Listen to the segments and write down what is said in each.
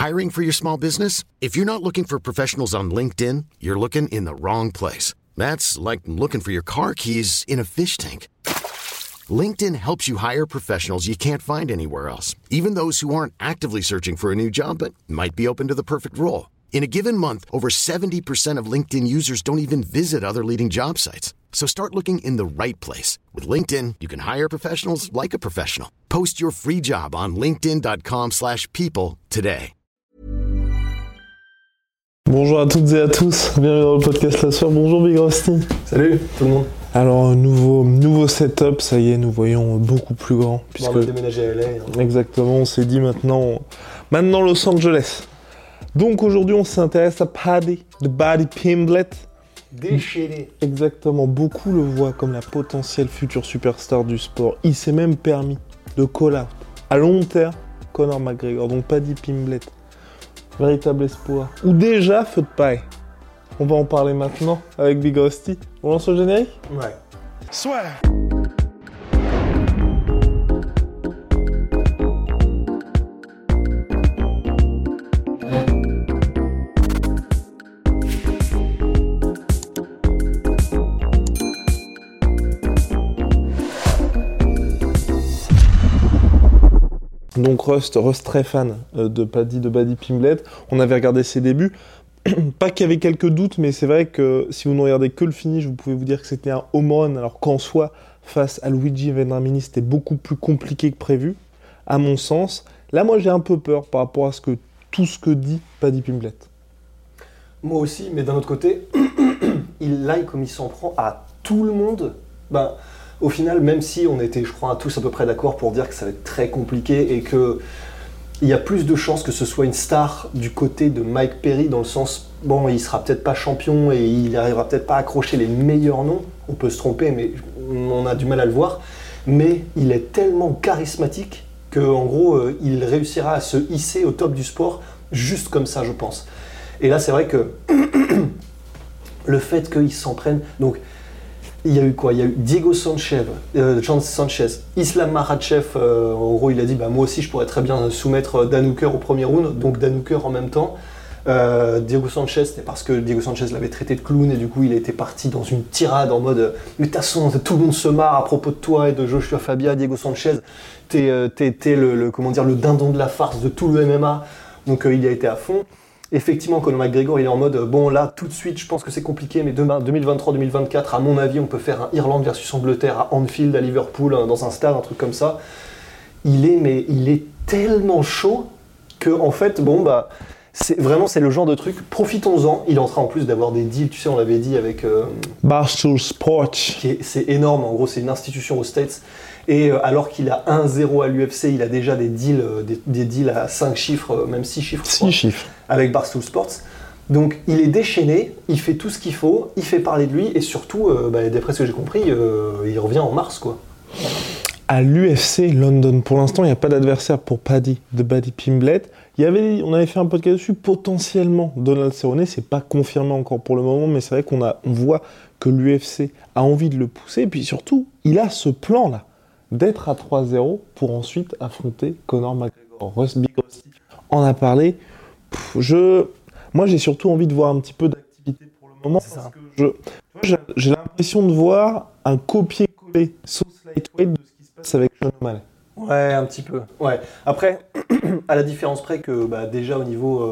Hiring for your small business? If you're not looking for professionals on LinkedIn, you're looking in the wrong place. That's like looking for your car keys in a fish tank. LinkedIn helps you hire professionals you can't find anywhere else, even those who aren't actively searching for a new job but might be open to the perfect role. In a given month, over 70% of LinkedIn users don't even visit other leading job sites. So start looking in the right place. With LinkedIn, you can hire professionals like a professional. Post your free job on linkedin.com/people today. Bonjour à toutes et à tous, bienvenue dans le podcast La Sueur. Bonjour Big Rusty. Salut tout le monde. Alors nouveau setup, ça y est, nous voyons beaucoup plus grand. Puisque... On va déménager à LA. Hein. Exactement, on s'est dit maintenant Los Angeles. Donc aujourd'hui on s'intéresse à Paddy, The Buddy Pimblett. Déchaîné. Exactement, beaucoup le voient comme la potentielle future superstar du sport. Il s'est même permis de call out à long terme Conor McGregor, donc Paddy Pimblett. Véritable espoir. Ou déjà feu de paille. On va en parler maintenant avec Big Rusty. On lance le générique ? Ouais. Soit. Donc Rust très fan de Buddy Pimblett. On avait regardé ses débuts. Pas qu'il y avait quelques doutes, mais c'est vrai que si vous ne regardez que le finish, vous pouvez vous dire que c'était un home run, alors qu'en soi, face à Luigi Vendramini, c'était beaucoup plus compliqué que prévu, à mon sens. Là, moi, j'ai un peu peur par rapport à tout ce que dit Paddy Pimblett. Moi aussi, mais d'un autre côté, comme il s'en prend à tout le monde, au final, même si on était, je crois, tous à peu près d'accord pour dire que ça va être très compliqué et que il y a plus de chances que ce soit une star du côté de Mike Perry, dans le sens, bon, il sera peut-être pas champion et il arrivera peut-être pas à accrocher les meilleurs noms, on peut se tromper, mais on a du mal à le voir, mais il est tellement charismatique qu'en gros, il réussira à se hisser au top du sport, juste comme ça, je pense. Et là, c'est vrai que le fait qu'il s'en prenne... Donc, il y a eu quoi ? Il y a eu Diego Sanchez, Islam Makhachev, en gros il a dit moi aussi je pourrais très bien soumettre Dan Hooker au premier round, donc Dan Hooker en même temps. Diego Sanchez, c'était parce que Diego Sanchez l'avait traité de clown et du coup il était parti dans une tirade en mode mais de toute façon tout le monde se marre à propos de toi et de Joshua Fabia, Diego Sanchez, t'es le dindon de la farce de tout le MMA, donc il y a été à fond. Effectivement, Conor McGregor, il est en mode, là, tout de suite, je pense que c'est compliqué, mais demain, 2023-2024, à mon avis, on peut faire un Irlande versus Angleterre à Anfield, à Liverpool, dans un stade, un truc comme ça. Il est tellement chaud que, en fait, c'est le genre de truc, profitons-en. Il est en train, en plus, d'avoir des deals, tu sais, on l'avait dit avec... Barstool Sports. C'est énorme, en gros, c'est une institution aux States. Et alors qu'il a 1-0 à l'UFC, il a déjà des deals à 5 chiffres, même 6 chiffres. 6 chiffres. Avec Barstool Sports. Donc il est déchaîné, il fait tout ce qu'il faut, il fait parler de lui et surtout, d'après ce que j'ai compris, il revient en mars, quoi. À l'UFC London, pour l'instant, il n'y a pas d'adversaire pour Paddy, The Buddy Pimblett. On avait fait un podcast dessus, potentiellement Donald Cerrone, c'est pas confirmé encore pour le moment, mais c'est vrai qu'on voit que l'UFC a envie de le pousser, et puis surtout, il a ce plan-là, d'être à 3-0 pour ensuite affronter Conor McGregor. Big Rusty en a parlé. Moi, j'ai surtout envie de voir un petit peu d'activité pour le moment, parce que j'ai l'impression de voir un copier-coller sauce lightweight de ce qui se passe avec Sean O'Malley. Ouais, un petit peu. Ouais. Après, à la différence près que déjà au niveau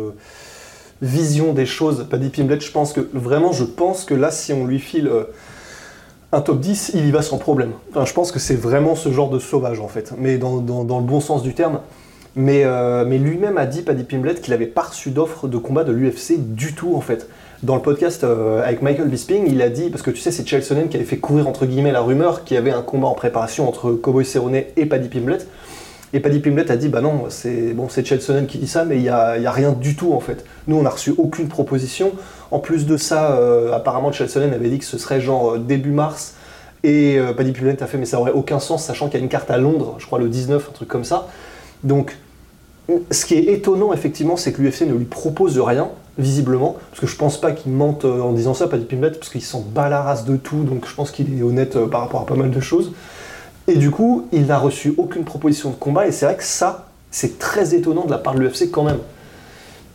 vision des choses, Paddy Pimblett, je pense que là, si on lui file un top 10, il y va sans problème. Enfin, je pense que c'est vraiment ce genre de sauvage en fait, mais dans le bon sens du terme. Mais lui-même a dit, Paddy Pimblett, qu'il n'avait pas reçu d'offre de combat de l'UFC du tout en fait. Dans le podcast avec Michael Bisping, il a dit, parce que tu sais, c'est Chael Sonnen qui avait fait courir entre guillemets la rumeur qu'il y avait un combat en préparation entre Cowboy Cerrone et Paddy Pimblett. Et Paddy Pimblett a dit, non, c'est Chael Sonnen qui dit ça, mais il y a rien du tout en fait. Nous, on n'a reçu aucune proposition. En plus de ça, apparemment, Chael Sonnen avait dit que ce serait genre début mars. Et Paddy Pimblett a fait, mais ça aurait aucun sens, sachant qu'il y a une carte à Londres, je crois le 19, un truc comme ça. Donc, ce qui est étonnant, effectivement, c'est que l'UFC ne lui propose rien, visiblement, parce que je pense pas qu'il mente en disant ça, Paddy Pimblett, parce qu'il s'en bat la race de tout, donc je pense qu'il est honnête par rapport à pas mal de choses. Et du coup, il n'a reçu aucune proposition de combat, et c'est vrai que ça, c'est très étonnant de la part de l'UFC quand même.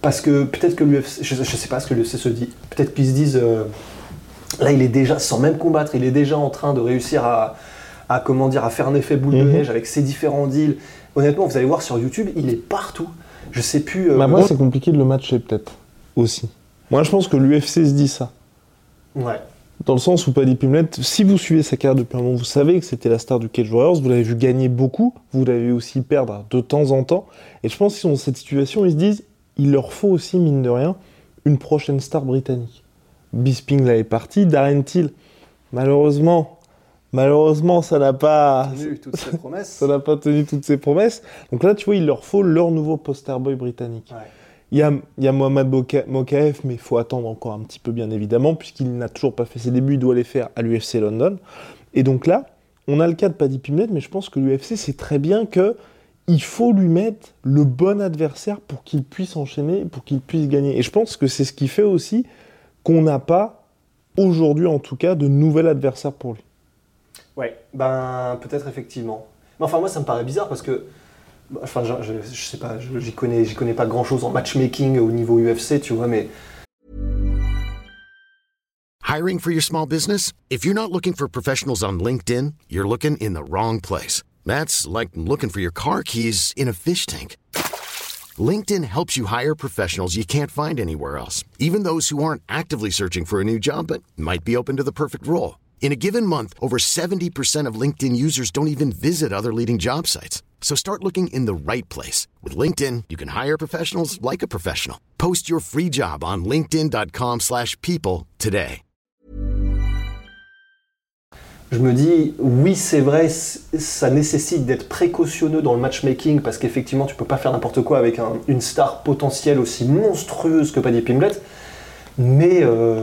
Parce que peut-être que l'UFC, je sais pas ce que l'UFC se dit, peut-être qu'ils se disent, là il est déjà, sans même combattre, il est déjà en train de réussir à faire un effet boule de neige avec ses différents deals. Honnêtement, vous allez voir sur YouTube, il est partout. Je sais plus... moi, c'est compliqué de le matcher peut-être, aussi. Moi, je pense que l'UFC se dit ça. Ouais. Dans le sens où Paddy Pimblett, si vous suivez sa carrière depuis un moment, vous savez que c'était la star du Cage Warriors, vous l'avez vu gagner beaucoup, vous l'avez vu aussi perdre de temps en temps, et je pense qu'ils sont dans cette situation, ils se disent, il leur faut aussi, mine de rien, une prochaine star britannique. Bisping là est parti, Darren Till, malheureusement, ça n'a pas tenu toutes ses promesses. Ça n'a pas tenu toutes ses promesses. Donc là, tu vois, il leur faut leur nouveau poster boy britannique. Ouais. Il y a Mohamed Mokaev, mais il faut attendre encore un petit peu, bien évidemment, puisqu'il n'a toujours pas fait ses débuts, il doit les faire à l'UFC London. Et donc là, on a le cas de Paddy Pimblett, mais je pense que l'UFC sait très bien qu'il faut lui mettre le bon adversaire pour qu'il puisse enchaîner, pour qu'il puisse gagner. Et je pense que c'est ce qui fait aussi qu'on n'a pas, aujourd'hui en tout cas, de nouvel adversaire pour lui. Ouais, peut-être effectivement. Mais enfin, moi, ça me paraît bizarre parce que, enfin, je sais pas, j'y connais pas grand-chose en matchmaking au niveau UFC, tu vois, mais... Hiring for your small business? If you're not looking for professionals on LinkedIn, you're looking in the wrong place. That's like looking for your car keys in a fish tank. LinkedIn helps you hire professionals you can't find anywhere else, even those who aren't actively searching for a new job but might be open to the perfect role. In a given month, over 70% of LinkedIn users don't even visit other leading job sites. So start looking in the right place. With LinkedIn, you can hire professionals like a professional. Post your free job on linkedin.com/people today. Je me dis, oui, c'est vrai, ça nécessite d'être précautionneux dans le matchmaking parce qu'effectivement, tu peux pas faire n'importe quoi avec une star potentielle aussi monstrueuse que Paddy Pimblett, mais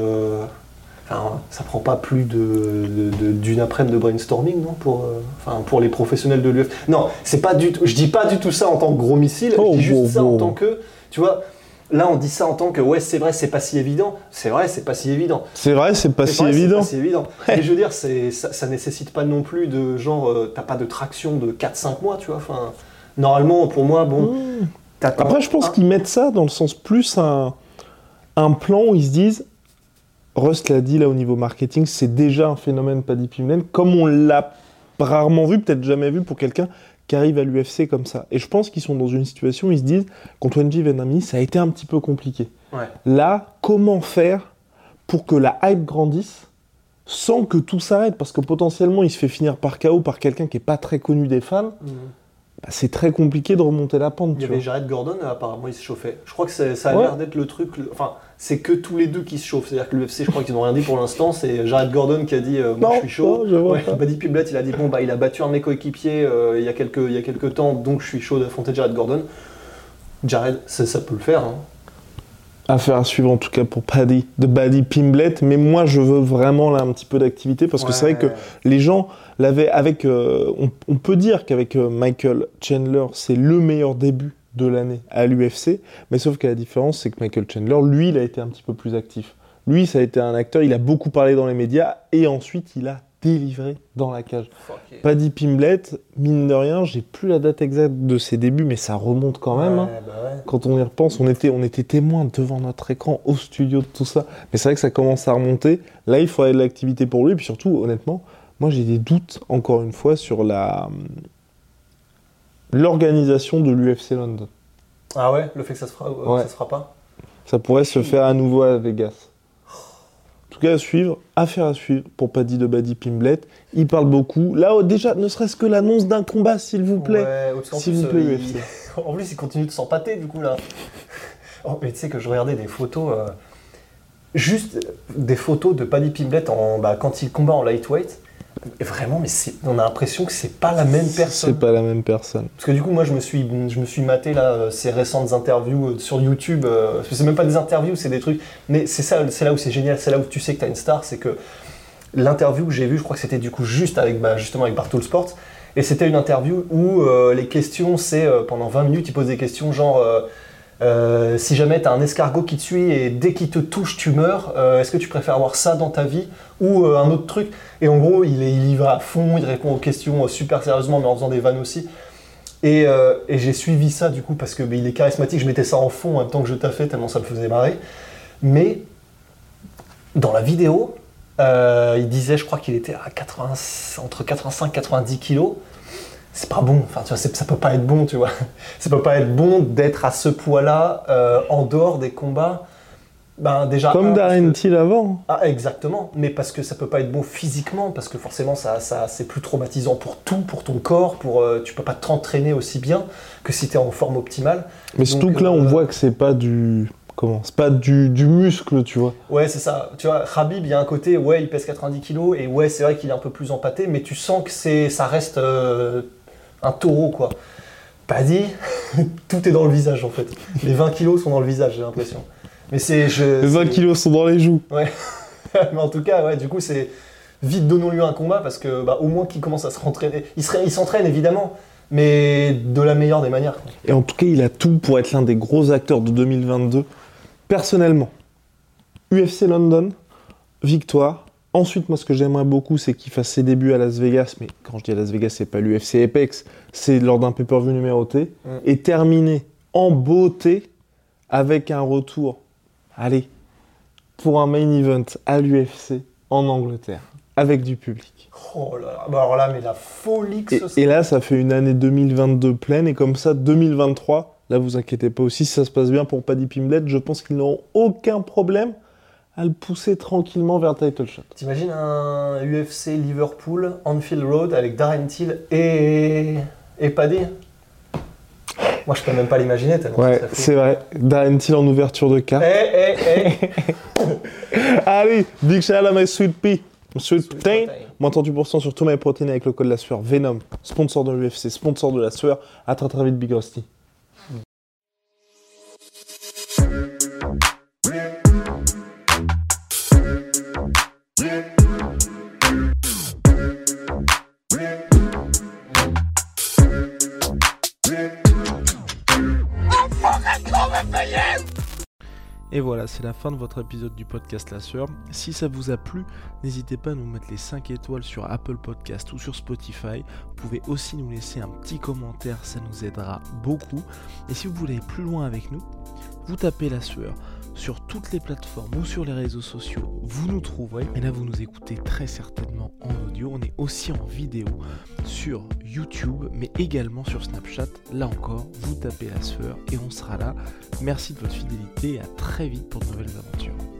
ça prend pas plus d'une après-midi de brainstorming, non, pour les professionnels de l'UFC. Non, c'est pas du tout. Je dis pas du tout ça en tant que gros missile. Je dis juste ça en tant que, tu vois. Là, on dit ça en tant que ouais, c'est vrai, c'est pas si évident. C'est vrai, c'est pas si évident. C'est vrai, c'est pas si évident. Et je veux dire, ça nécessite pas non plus de genre, t'as pas de traction de 4-5 mois, tu vois. Enfin, normalement, pour moi, bon. Après, je pense qu'ils mettent ça dans le sens plus un plan où ils se disent. Rust l'a dit là au niveau marketing, c'est déjà un phénomène Paddy Pimblett, comme on l'a rarement vu, peut-être jamais vu pour quelqu'un qui arrive à l'UFC comme ça. Et je pense qu'ils sont dans une situation où ils se disent contre Wenji Venami, ça a été un petit peu compliqué. Ouais. Là, comment faire pour que la hype grandisse sans que tout s'arrête? Parce que potentiellement, il se fait finir par KO par quelqu'un qui n'est pas très connu des fans. C'est très compliqué de remonter la pente. Il y avait Jared Gordon, apparemment, il se chauffait. Je crois que ça a l'air d'être le truc... Enfin, c'est que tous les deux qui se chauffent. C'est-à-dire que l'UFC, je crois qu'ils n'ont rien dit pour l'instant. C'est Jared Gordon qui a dit moi, je suis chaud. Paddy Pimblett, il a dit il a battu un de mes coéquipiers il y a quelques temps, donc je suis chaud d'affronter Jared Gordon. Jared, ça peut le faire. Hein. Affaire à suivre en tout cas pour Paddy Pimblett, mais moi je veux vraiment là un petit peu d'activité parce que c'est vrai que les gens l'avaient avec, on peut dire qu'avec Michael Chandler c'est le meilleur début de l'année à l'UFC, mais sauf que la différence c'est que Michael Chandler, lui, il a été un petit peu plus actif. Lui, ça a été un acteur, il a beaucoup parlé dans les médias et ensuite il a délivré dans la cage. Paddy Pimblett, mine de rien, j'ai plus la date exacte de ses débuts, mais ça remonte quand même. Quand on y repense, on était témoins devant notre écran au studio de tout ça. Mais c'est vrai que ça commence à remonter. Là, il faudrait de l'activité pour lui. Et puis surtout, honnêtement, moi j'ai des doutes, encore une fois, sur l'organisation de l'UFC London. Ah ouais, le fait que ça se fera pas. Ça pourrait se faire à nouveau à Vegas. En tout cas, affaire à suivre pour Paddy Pimblett. Il parle beaucoup. Là, déjà, ne serait-ce que l'annonce d'un combat, s'il vous plaît. S'il vous plaît, UFC. En plus, il continue de s'empâter, du coup, là. Mais tu sais que je regardais des photos, juste des photos de Paddy Pimblett quand il combat en lightweight. Et vraiment, mais on a l'impression que c'est pas la même personne. C'est pas la même personne. Parce que du coup, moi, je me suis maté là ces récentes interviews sur YouTube. Parce que c'est même pas des interviews, c'est des trucs. Mais c'est là où c'est génial, c'est là où tu sais que t'as une star, c'est que l'interview que j'ai vue, je crois que c'était du coup juste avec justement avec Barstool Sports, et c'était une interview où les questions, c'est pendant 20 minutes, il pose des questions genre. Si jamais tu as un escargot qui te suit et dès qu'il te touche tu meurs, est-ce que tu préfères avoir ça dans ta vie ou un autre truc? Et en gros il y va à fond, il répond aux questions super sérieusement mais en faisant des vannes aussi. Et j'ai suivi ça du coup parce que il est charismatique, je mettais ça en fond en même temps que je taffais tellement ça me faisait marrer. Mais dans la vidéo, il disait, je crois qu'il était à entre 85 et 90 kilos. C'est pas bon, enfin, tu vois, ça peut pas être bon, tu vois. Ça peut pas être bon d'être à ce poids-là en dehors des combats. Ben, déjà, comme Darren Till avant. Ah, exactement, mais parce que ça peut pas être bon physiquement, parce que forcément ça c'est plus traumatisant pour ton corps, tu peux pas t'entraîner aussi bien que si tu es en forme optimale. Mais surtout que là on voit que c'est pas c'est pas du muscle, tu vois. Ouais, c'est ça. Tu vois, Khabib, il y a un côté, ouais, il pèse 90 kilos, et ouais, c'est vrai qu'il est un peu plus empâté, mais tu sens que ça reste un taureau, quoi. Paddy, tout est dans le visage, en fait. Les 20 kilos sont dans le visage, j'ai l'impression. Mais les 20 kilos sont dans les joues. Ouais. Mais en tout cas, ouais, du coup, c'est vite donnons-lui un combat parce que au moins qu'il commence à se rentraîner. Il s'entraîne évidemment, mais de la meilleure des manières. Quoi. Et en tout cas, il a tout pour être l'un des gros acteurs de 2022. Personnellement, UFC London, victoire. Ensuite, moi, ce que j'aimerais beaucoup, c'est qu'il fasse ses débuts à Las Vegas. Mais quand je dis à Las Vegas, c'est pas l'UFC Apex, c'est lors d'un pay-per-view numéroté. Et terminer en beauté avec un retour. Allez, pour un main event à l'UFC en Angleterre, avec du public. Oh là là, alors là, mais la folie que ce soit. Et là, ça fait une année 2022 pleine, et comme ça, 2023, là, vous inquiétez pas aussi, si ça se passe bien pour Paddy Pimblett, je pense qu'ils n'auront aucun problème à le pousser tranquillement vers le title shot. T'imagines un UFC Liverpool, Anfield Road, avec Darren Till et Paddy? Moi, je peux même pas l'imaginer tellement. Ouais, c'est vrai. Darren Till en ouverture de carte. Allez, big shout out à my Sweet Pea. Sweet Protein. Moins 38% sur tout my protein avec le code La Sueur. Venom, sponsor de l'UFC, sponsor de La Sueur. À très très vite, Big Rusty. Et voilà, c'est la fin de votre épisode du podcast La Sueur. Si ça vous a plu, n'hésitez pas à nous mettre les 5 étoiles sur Apple Podcast ou sur Spotify. Vous pouvez aussi nous laisser un petit commentaire, ça nous aidera beaucoup. Et si vous voulez aller plus loin avec nous, vous tapez La Sueur sur toutes les plateformes ou sur les réseaux sociaux, vous nous trouverez. Et là, vous nous écoutez très certainement en audio. On est aussi en vidéo sur YouTube, mais également sur Snapchat. Là encore, vous tapez La Sueur et on sera là. Merci de votre fidélité et à très vite pour de nouvelles aventures.